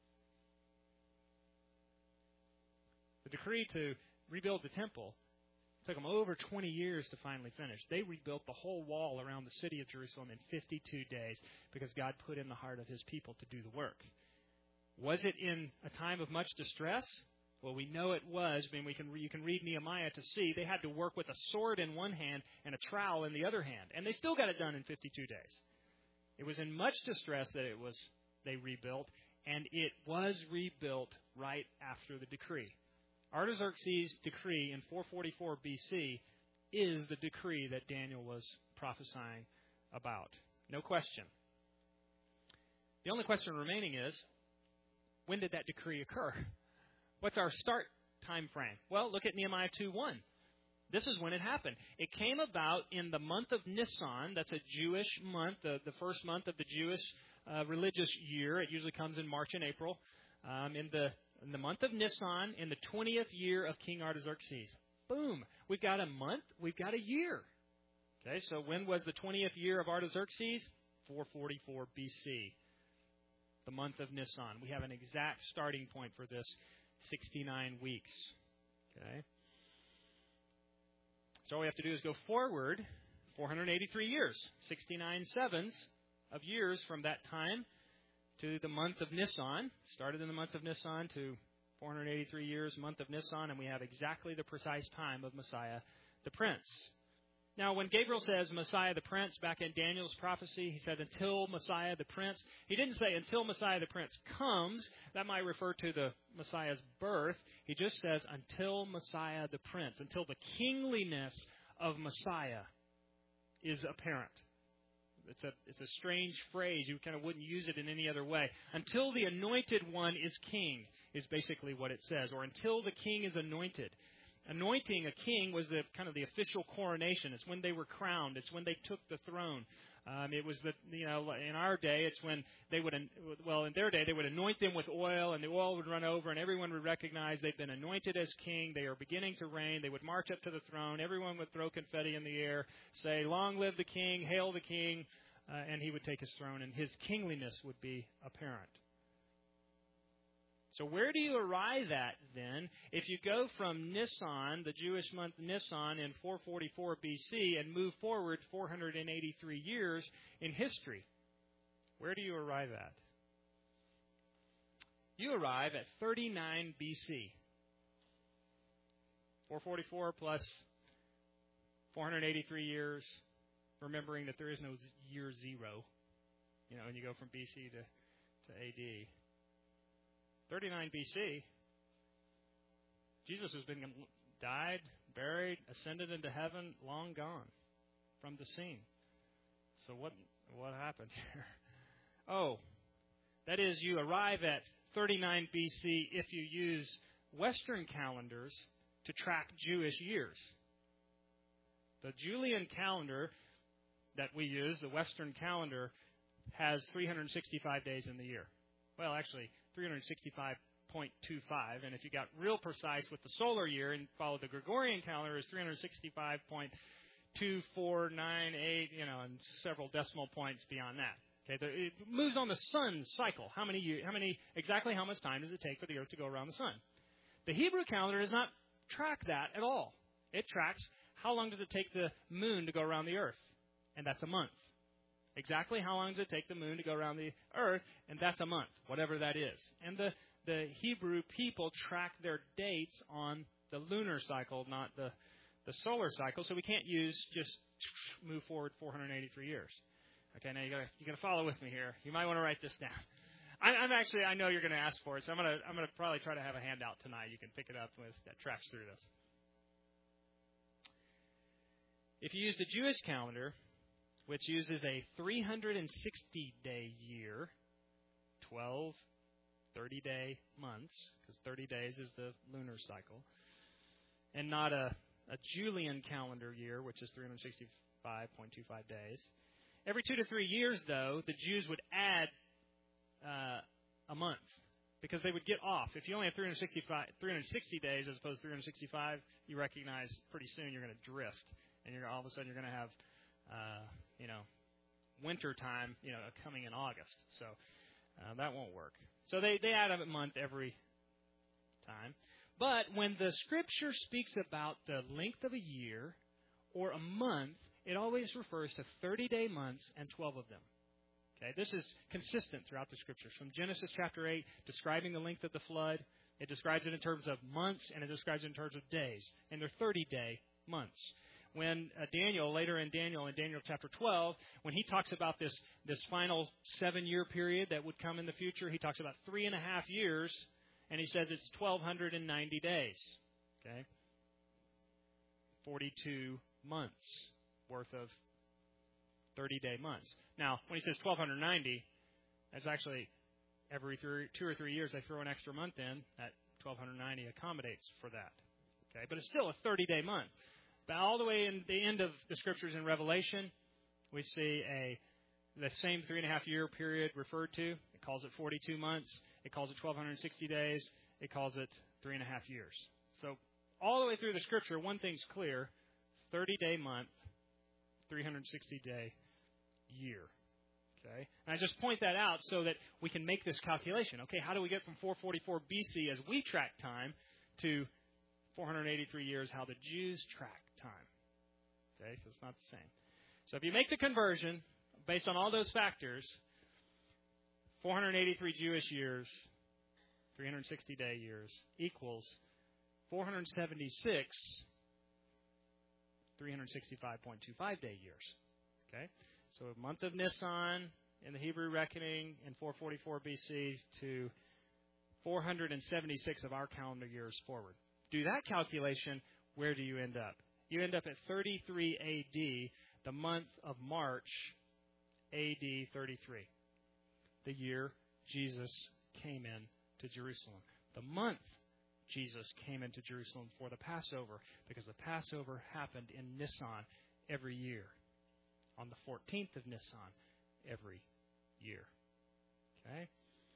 The decree to rebuild the temple took them over twenty years to finally finish. They rebuilt the whole wall around the city of Jerusalem in fifty-two days because God put in the heart of His people to do the work. Was it in a time of much distress? Well, we know it was. I mean, we can you can read Nehemiah to see they had to work with a sword in one hand and a trowel in the other hand, and they still got it done in fifty-two days. It was in much distress that it was they rebuilt, and it was rebuilt right after the decree. Artaxerxes' decree in four forty-four B C is the decree that Daniel was prophesying about. No question. The only question remaining is, when did that decree occur? What's our start time frame? Well, look at Nehemiah two one. This is when it happened. It came about in the month of Nisan. That's a Jewish month, the, the first month of the Jewish uh, religious year. It usually comes in March and April. Um, in the in the month of Nisan, in the twentieth year of King Artaxerxes. Boom. We've got a month. We've got a year. Okay, so when was the twentieth year of Artaxerxes? four forty-four B C. The month of Nisan. We have an exact starting point for this. sixty-nine weeks. Okay. So all we have to do is go forward four hundred eighty-three years. sixty-nine sevens of years from that time to the month of Nisan. Started in the month of Nisan to four hundred eighty-three years, month of Nisan, and we have exactly the precise time of Messiah the Prince. Now, when Gabriel says Messiah the Prince, back in Daniel's prophecy, he said until Messiah the Prince. He didn't say until Messiah the Prince comes. That might refer to the Messiah's birth. He just says until Messiah the Prince, until the kingliness of Messiah is apparent. It's a, it's a strange phrase. You kind of wouldn't use it in any other way. Until the anointed one is king is basically what it says, or until the king is anointed. Anointing a king was the kind of the official coronation. It's when they were crowned. It's when they took the throne. Um, it was the you know in our day it's when they would well in their day they would anoint them with oil, and the oil would run over, and everyone would recognize they've been anointed as king. They are beginning to reign. They would march up to the throne. Everyone would throw confetti in the air, say "Long live the king! Hail the king!" Uh, and he would take his throne, and his kingliness would be apparent. So where do you arrive at then if you go from Nisan, the Jewish month Nisan, in four forty-four B C and move forward four hundred eighty-three years in history? Where do you arrive at? You arrive at thirty-nine B C. four forty-four plus four hundred eighty-three years, remembering that there is no year zero, you know, when you go from B C to, to A D. thirty-nine B C, Jesus has been died, buried, ascended into heaven, long gone from the scene. So what what happened here? Oh, that is, you arrive at thirty-nine B C if you use Western calendars to track Jewish years. The Julian calendar that we use, the Western calendar, has three hundred sixty-five days in the year. Well, actually, three hundred sixty-five point two five, and if you got real precise with the solar year and followed the Gregorian calendar, is three hundred sixty-five point two four nine eight, you know, and several decimal points beyond that. Okay, the, it moves on the sun's cycle. How many, year, how many, exactly how much time does it take for the earth to go around the sun? The Hebrew calendar does not track that at all. It tracks how long does it take the moon to go around the earth, and that's a month. Exactly how long does it take the moon to go around the earth, and that's a month, whatever that is. And the, the Hebrew people track their dates on the lunar cycle, not the, the solar cycle, so we can't use just move forward four hundred eighty-three years. Okay, now you gotta you gotta follow with me here. You might want to write this down. I, I'm actually I know you're gonna ask for it, so I'm gonna I'm gonna probably try to have a handout tonight. You can pick it up with that tracks through this. If you use the Jewish calendar, which uses a three hundred sixty day year, twelve thirty-day months, because thirty days is the lunar cycle, and not a, a Julian calendar year, which is three hundred sixty-five point two five days. Every two to three years, though, the Jews would add uh, a month because they would get off. If you only have three hundred sixty-five, three hundred sixty days as opposed to three hundred sixty-five, you recognize pretty soon you're going to drift, and you're all of a sudden you're going to have, uh, you know, winter time, you know, coming in August. So uh, that won't work. So they they add a month every time. But when the Scripture speaks about the length of a year or a month, it always refers to thirty-day months and twelve of them. Okay, this is consistent throughout the Scriptures. From Genesis chapter eight, describing the length of the flood, it describes it in terms of months, and it describes it in terms of days. And they're thirty-day months. When uh, Daniel, later in Daniel, in Daniel chapter twelve, when he talks about this, this final seven-year period that would come in the future, he talks about three and a half years, and he says it's twelve ninety days. Okay, forty-two months worth of thirty-day months. Now, when he says twelve ninety, that's actually every three, two or three years they throw an extra month in. That twelve ninety accommodates for that. Okay, but it's still a thirty-day month. But all the way in the end of the Scriptures in Revelation, we see a the same three and a half year period referred to. It calls it forty-two months. It calls it twelve sixty days. It calls it three and a half years. So all the way through the Scripture, one thing's clear: thirty-day month, three hundred sixty day year. Okay, and I just point that out so that we can make this calculation. Okay, how do we get from four forty-four B C as we track time to four hundred eighty-three years how the Jews track time? Okay, so it's not the same. So if you make the conversion based on all those factors, four hundred eighty-three Jewish years, three hundred sixty day years equals four hundred seventy-six three hundred sixty-five point two five day years. Okay, so a month of Nisan in the Hebrew reckoning in four forty-four B C to four hundred seventy-six of our calendar years forward. Do that calculation, where do you end up? You end up at thirty-three A D, the month of March, A D thirty-three, the year Jesus came in to Jerusalem. The month Jesus came into Jerusalem for the Passover, because the Passover happened in Nisan every year, on the fourteenth of Nisan every year. Okay?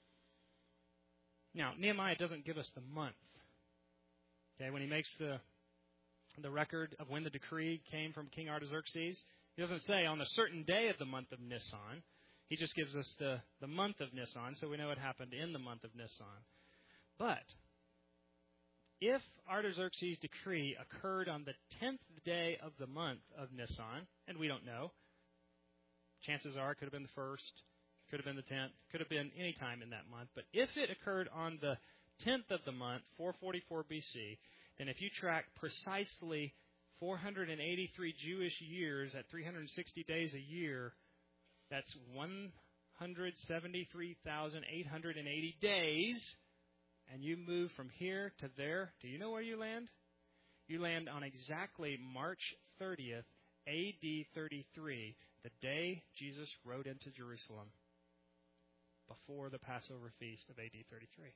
Now, Nehemiah doesn't give us the month. Okay, when he makes the the record of when the decree came from King Artaxerxes, he doesn't say on a certain day of the month of Nisan. He just gives us the, the month of Nisan, so we know it happened in the month of Nisan. But if Artaxerxes' decree occurred on the tenth day of the month of Nisan, and we don't know, chances are it could have been the first, could have been the tenth, could have been any time in that month. But if it occurred on the tenth of the month, four forty-four B C, then if you track precisely four hundred eighty-three Jewish years at three hundred sixty days a year, that's one hundred seventy-three thousand eight hundred eighty days, and you move from here to there. Do you know where you land? You land on exactly March thirtieth, A D thirty-three, the day Jesus rode into Jerusalem before the Passover feast of A D thirty-three.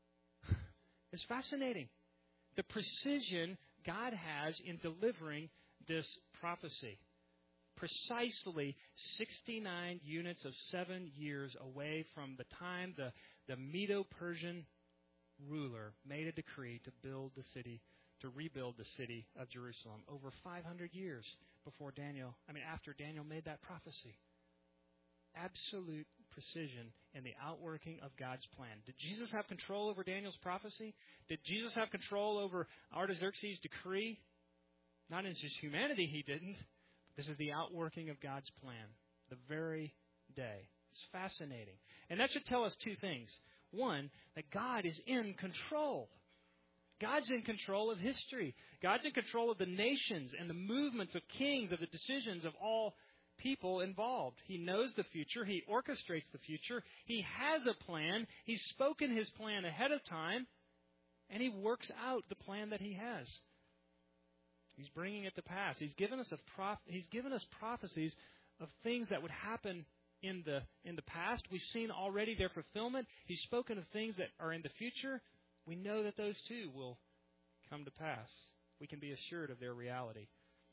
It's fascinating, the precision God has in delivering this prophecy. Precisely sixty-nine units of seven years away from the time the, the Medo-Persian ruler made a decree to build the city, to rebuild the city of Jerusalem, over five hundred years before Daniel, I mean after Daniel made that prophecy. Absolute precision in the outworking of God's plan. Did Jesus have control over Daniel's prophecy? Did Jesus have control over Artaxerxes' decree? Not in his humanity, he didn't. This is the outworking of God's plan, the very day. It's fascinating. And that should tell us two things. One, that God is in control. God's in control of history. God's in control of the nations and the movements of kings, of the decisions of all people involved. He knows the future. He orchestrates the future. He has a plan. He's spoken his plan ahead of time, and he works out the plan that he has. He's bringing it to pass. He's given us a prof- He's given us prophecies of things that would happen in the in the past. We've seen already their fulfillment. He's spoken of things that are in the future. We know that those too will come to pass. we can be assured of their reality.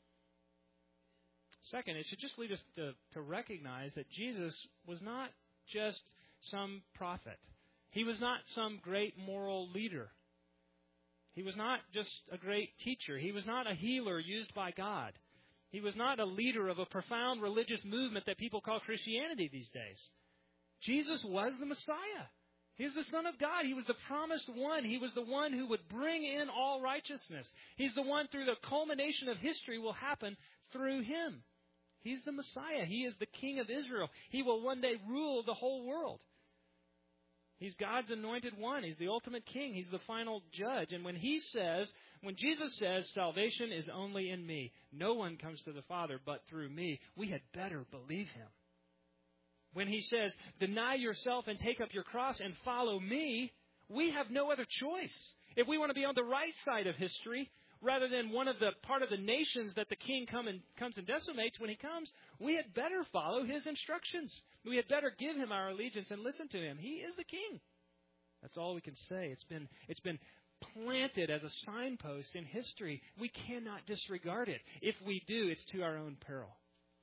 Second, it should just lead us to, to recognize that Jesus was not just some prophet. He was not some great moral leader. He was not just a great teacher. He was not a healer used by God. He was not a leader of a profound religious movement that people call Christianity these days. Jesus was the Messiah. He is the Son of God. He was the promised one. He was the one who would bring in all righteousness. He's the one through the culmination of history will happen through Him. He's the Messiah. He is the King of Israel. He will one day rule the whole world. He's God's anointed one. He's the ultimate king. He's the final judge. And when He says, when Jesus says, salvation is only in me, no one comes to the Father but through me, we had better believe Him. When He says, deny yourself and take up your cross and follow me, we have no other choice. If we want to be on the right side of history, rather than one of the part of the nations that the king come and, comes and decimates when He comes, we had better follow His instructions. We had better give Him our allegiance and listen to Him. He is the king. That's all we can say. It's been, it's been planted as a signpost in history. We cannot disregard it. If we do, it's to our own peril.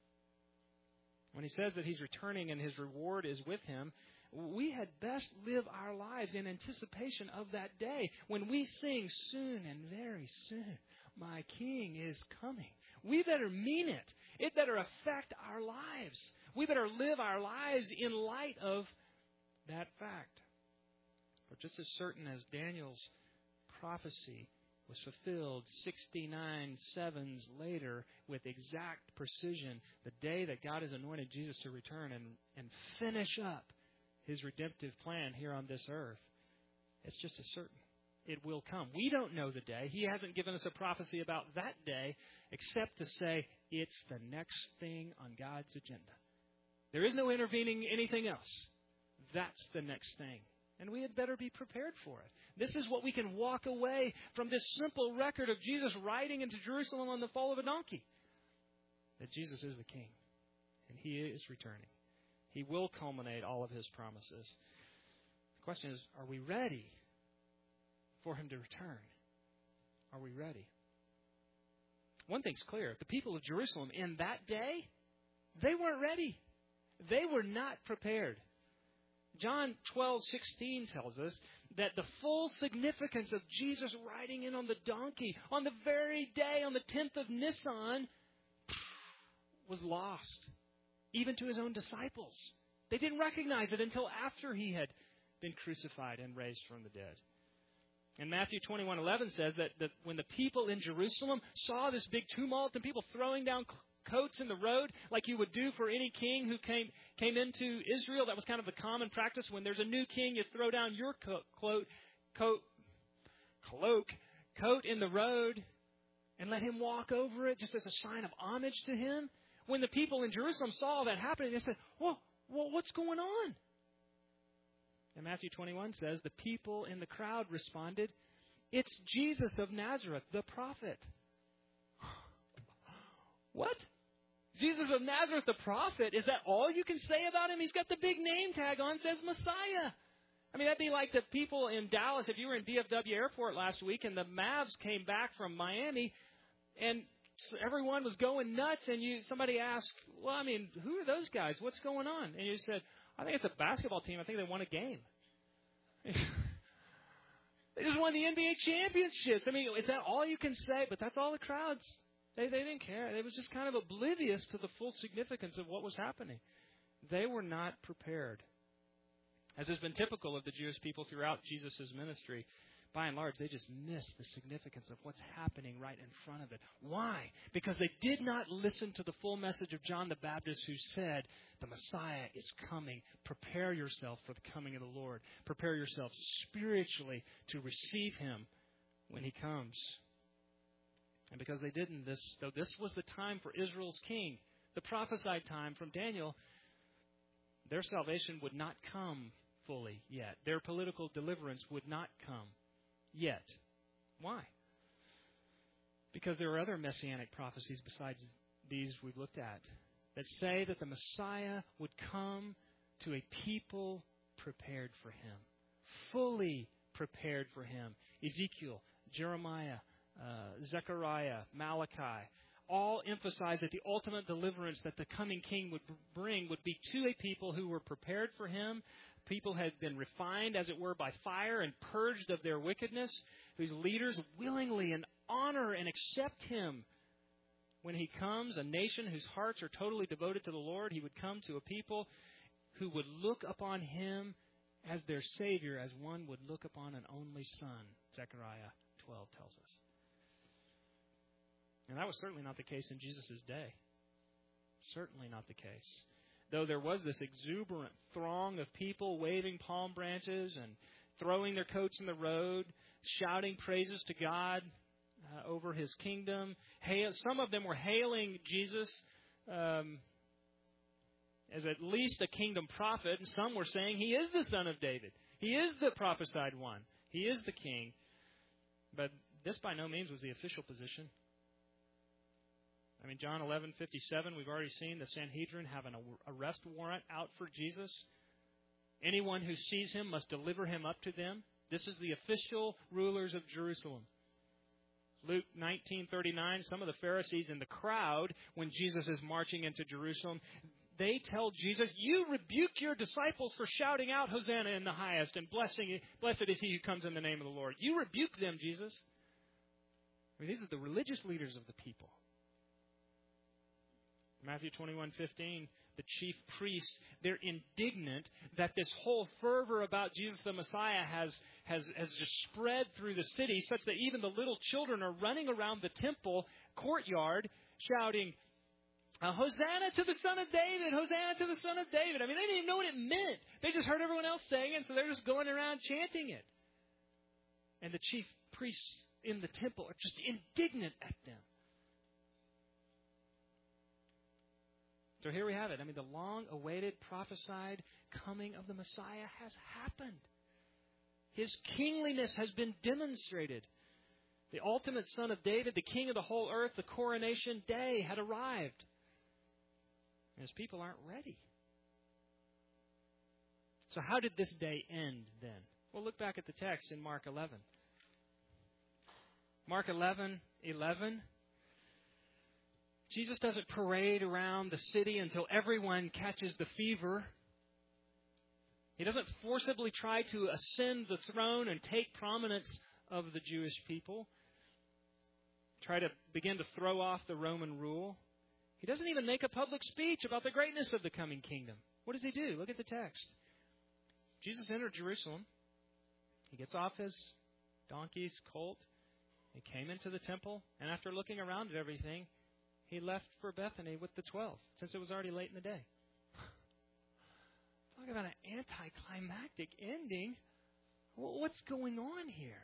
When He says that He's returning and His reward is with Him, we had best live our lives in anticipation of that day when we sing, soon and very soon, my King is coming. We better mean it. It better affect our lives. We better live our lives in light of that fact. But just as certain as Daniel's prophecy was fulfilled sixty-nine sevens later with exact precision, the day that God has anointed Jesus to return and, and finish up His redemptive plan here on this earth, it's just as certain. It will come. We don't know the day. He hasn't given us a prophecy about that day except to say it's the next thing on God's agenda. There is no intervening anything else. That's the next thing. And we had better be prepared for it. This is what we can walk away from this simple record of Jesus riding into Jerusalem on the foal of a donkey. That Jesus is the King. And He is returning. He will culminate all of His promises. The question is, are we ready for Him to return? Are we ready? One thing's clear. The people of Jerusalem in that day, they weren't ready. They were not prepared. John twelve sixteen tells us that the full significance of Jesus riding in on the donkey on the very day, on the tenth of Nisan, was lost. Even to His own disciples. They didn't recognize it until after He had been crucified and raised from the dead. And Matthew twenty-one eleven says that, that when the people in Jerusalem saw this big tumult and people throwing down coats in the road like you would do for any king who came came into Israel, that was kind of the common practice. When there's a new king, you throw down your coat, coat, coat, cloak, coat in the road and let him walk over it just as a sign of homage to him. When the people in Jerusalem saw that happening, they said, well, well, what's going on? And Matthew twenty-one says, the people in the crowd responded, it's Jesus of Nazareth, the prophet. What? Jesus of Nazareth, the prophet? Is that all you can say about Him? He's got the big name tag on, says Messiah. I mean, that'd be like the people in Dallas. If you were in D F W Airport last week and the Mavs came back from Miami and everyone was going nuts, and you somebody asked, well, I mean, who are those guys? What's going on? And you said, I think it's a basketball team. I think they won a game. They just won the N B A championships. I mean, is that all you can say? But that's all the crowds. They, they didn't care. They was just kind of oblivious to the full significance of what was happening. They were not prepared. As has been typical of the Jewish people throughout Jesus' ministry, by and large, they just missed the significance of what's happening right in front of it. Why? Because they did not listen to the full message of John the Baptist, who said, the Messiah is coming. Prepare yourself for the coming of the Lord. Prepare yourself spiritually to receive Him when He comes. And because they didn't, this though this was the time for Israel's king, the prophesied time from Daniel, their salvation would not come fully yet. Their political deliverance would not come yet. Why? Because there are other messianic prophecies besides these we've looked at that say that the Messiah would come to a people prepared for Him, fully prepared for Him. Ezekiel, Jeremiah, uh, Zechariah, Malachi, all emphasize that the ultimate deliverance that the coming king would bring would be to a people who were prepared for him. People had been refined, as it were, by fire and purged of their wickedness, whose leaders willingly and honor and accept him. When he comes, a nation whose hearts are totally devoted to the Lord, he would come to a people who would look upon him as their Savior, as one would look upon an only son, Zechariah twelve tells us. And that was certainly not the case in Jesus' day. Certainly not the case. Though there was this exuberant throng of people waving palm branches and throwing their coats in the road, shouting praises to God uh, over his kingdom. Hail, some of them were hailing Jesus um, as at least a kingdom prophet, and some were saying he is the Son of David. He is the prophesied one. He is the king. But this by no means was the official position. I mean, John eleven fifty-seven, we've already seen the Sanhedrin have an arrest warrant out for Jesus. Anyone who sees him must deliver him up to them. This is the official rulers of Jerusalem. Luke nineteen thirty-nine, some of the Pharisees in the crowd, when Jesus is marching into Jerusalem, they tell Jesus, you rebuke your disciples for shouting out, Hosanna in the highest, and blessing, blessed is he who comes in the name of the Lord. You rebuke them, Jesus. I mean, these are the religious leaders of the people. Matthew twenty-one fifteen, the chief priests, they're indignant that this whole fervor about Jesus the Messiah has, has, has just spread through the city, such that even the little children are running around the temple courtyard shouting, Uh, Hosanna to the Son of David! Hosanna to the Son of David! I mean, they didn't even know what it meant. They just heard everyone else saying it, so they're just going around chanting it. And the chief priests in the temple are just indignant at them. So here we have it. I mean, the long-awaited, prophesied coming of the Messiah has happened. His kingliness has been demonstrated. The ultimate Son of David, the King of the whole earth, the coronation day had arrived. And his people aren't ready. So how did this day end then? Well, look back at the text in Mark eleven. Mark eleven eleven. Jesus doesn't parade around the city until everyone catches the fever. He doesn't forcibly try to ascend the throne and take prominence of the Jewish people. Try to begin to throw off the Roman rule. He doesn't even make a public speech about the greatness of the coming kingdom. What does he do? Look at the text. Jesus entered Jerusalem. He gets off his donkey's colt. He came into the temple. And after looking around at everything, he left for Bethany with the twelve, since it was already late in the day. Talk about an anticlimactic ending. What's going on here?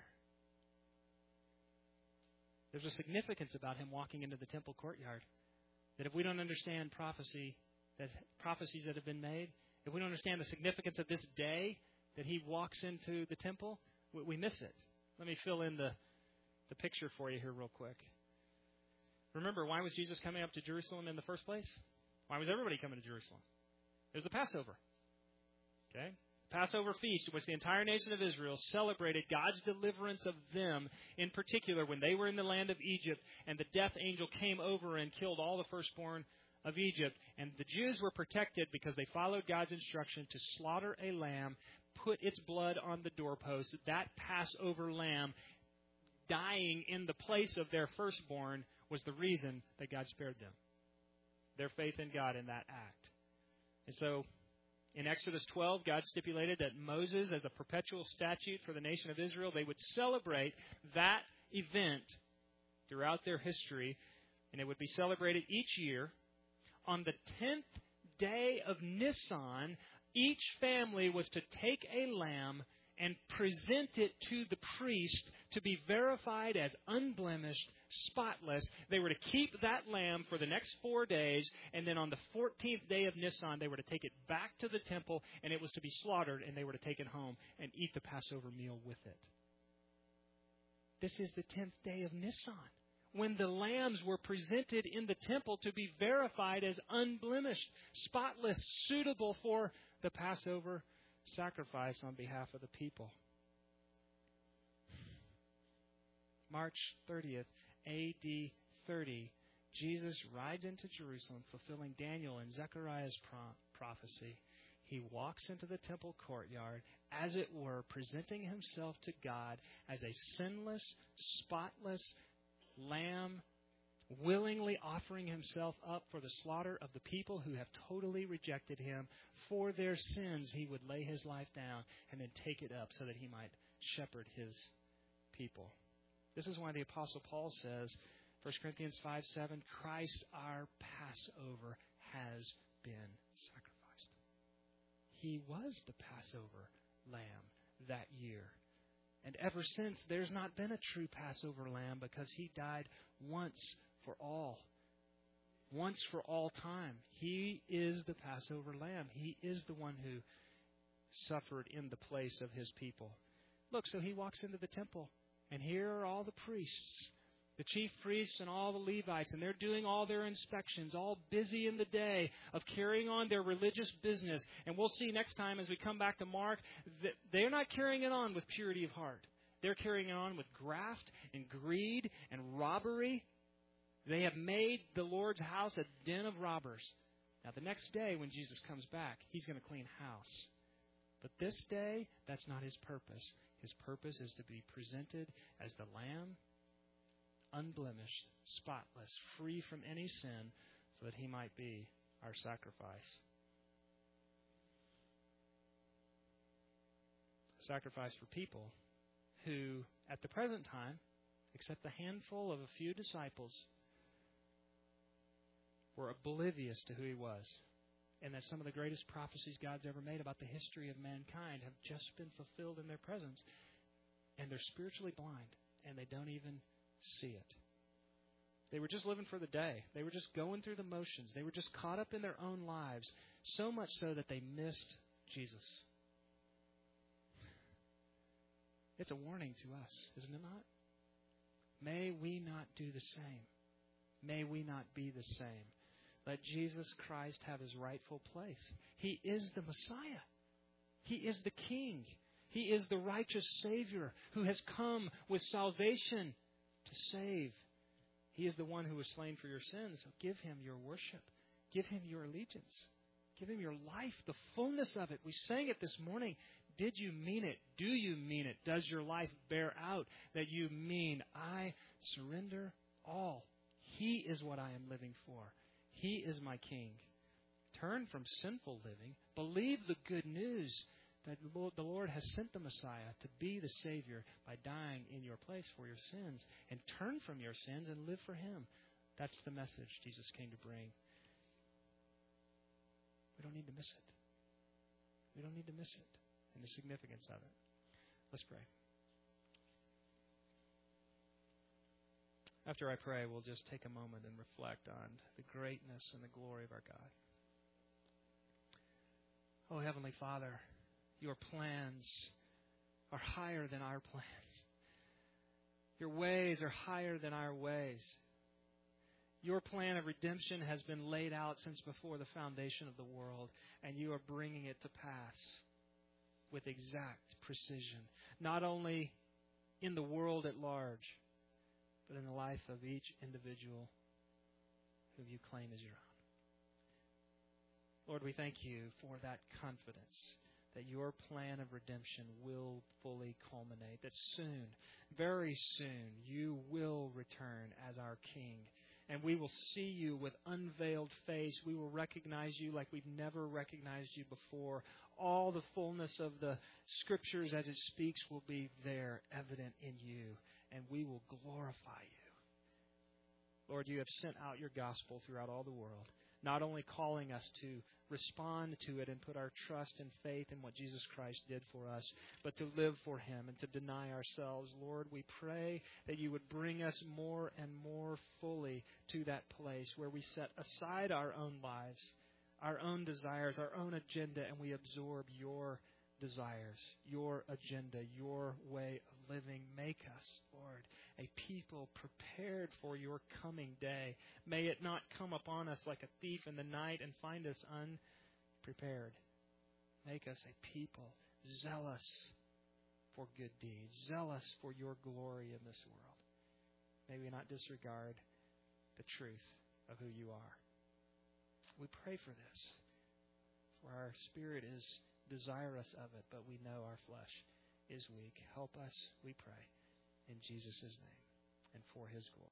There's a significance about him walking into the temple courtyard. That if we don't understand prophecy, that prophecies that have been made, if we don't understand the significance of this day that he walks into the temple, we, we miss it. Let me fill in the, the picture for you here real quick. Remember, why was Jesus coming up to Jerusalem in the first place? Why was everybody coming to Jerusalem? It was the Passover. Okay? Passover feast, which the entire nation of Israel celebrated God's deliverance of them, in particular when they were in the land of Egypt and the death angel came over and killed all the firstborn of Egypt. And the Jews were protected because they followed God's instruction to slaughter a lamb, put its blood on the doorpost. That Passover lamb dying in the place of their firstborn was the reason that God spared them. Their faith in God in that act. And so, in Exodus twelve, God stipulated that Moses, as a perpetual statute for the nation of Israel, they would celebrate that event throughout their history, and it would be celebrated each year. On the tenth day of Nisan, each family was to take a lamb and present it to the priest to be verified as unblemished, spotless. They were to keep that lamb for the next four days, and then on the fourteenth day of Nisan, they were to take it back to the temple, and it was to be slaughtered, and they were to take it home and eat the Passover meal with it. This is the tenth day of Nisan, when the lambs were presented in the temple to be verified as unblemished, spotless, suitable for the Passover sacrifice on behalf of the people. March thirtieth, A D thirty, Jesus rides into Jerusalem, fulfilling Daniel and Zechariah's pro- prophecy. He walks into the temple courtyard, as it were, presenting himself to God as a sinless, spotless lamb, willingly offering himself up for the slaughter of the people who have totally rejected him. For their sins, he would lay his life down and then take it up so that he might shepherd his people. This is why the Apostle Paul says, First Corinthians five seven, Christ our Passover has been sacrificed. He was the Passover lamb that year. And ever since, there's not been a true Passover lamb because he died once for all. Once for all time. He is the Passover lamb. He is the one who suffered in the place of his people. Look, so he walks into the temple, and here are all the priests, the chief priests and all the Levites, and they're doing all their inspections, all busy in the day of carrying on their religious business. And we'll see next time as we come back to Mark that they're not carrying it on with purity of heart. They're carrying it on with graft and greed and robbery. They have made the Lord's house a den of robbers. Now, the next day when Jesus comes back, he's going to clean house. But this day, that's not his purpose. His purpose is to be presented as the Lamb, unblemished, spotless, free from any sin, so that he might be our sacrifice. A sacrifice for people who, at the present time, except a handful of a few disciples, were oblivious to who he was. And that some of the greatest prophecies God's ever made about the history of mankind have just been fulfilled in their presence. And they're spiritually blind, and they don't even see it. They were just living for the day. They were just going through the motions. They were just caught up in their own lives, so much so that they missed Jesus. It's a warning to us, isn't it not? May we not do the same. May we not be the same. Let Jesus Christ have his rightful place. He is the Messiah. He is the King. He is the righteous Savior who has come with salvation to save. He is the one who was slain for your sins. So give him your worship. Give him your allegiance. Give him your life, the fullness of it. We sang it this morning. Did you mean it? Do you mean it? Does your life bear out that you mean, I surrender all? He is what I am living for. He is my King. Turn from sinful living. Believe the good news that the Lord has sent the Messiah to be the Savior by dying in your place for your sins. And turn from your sins and live for Him. That's the message Jesus came to bring. We don't need to miss it. We don't need to miss it and the significance of it. Let's pray. After I pray, we'll just take a moment and reflect on the greatness and the glory of our God. Oh, Heavenly Father, your plans are higher than our plans. Your ways are higher than our ways. Your plan of redemption has been laid out since before the foundation of the world, and you are bringing it to pass with exact precision, not only in the world at large, but in the life of each individual whom you claim as your own. Lord, we thank you for that confidence that your plan of redemption will fully culminate, that soon, very soon, you will return as our King. And we will see you with unveiled face. We will recognize you like we've never recognized you before. All the fullness of the Scriptures as it speaks will be there, evident in you. And we will glorify you. Lord, you have sent out your gospel throughout all the world, not only calling us to respond to it and put our trust and faith in what Jesus Christ did for us, but to live for Him and to deny ourselves. Lord, we pray that you would bring us more and more fully to that place where we set aside our own lives, our own desires, our own agenda, and we absorb your desires, your agenda, your way of living. Make us, Lord, a people prepared for your coming day. May it not come upon us like a thief in the night and find us unprepared. Make us a people zealous for good deeds, zealous for your glory in this world. May we not disregard the truth of who you are. We pray for this. For our spirit is desirous of it, but we know our flesh is weak. Help us, we pray, in Jesus' name and for His glory.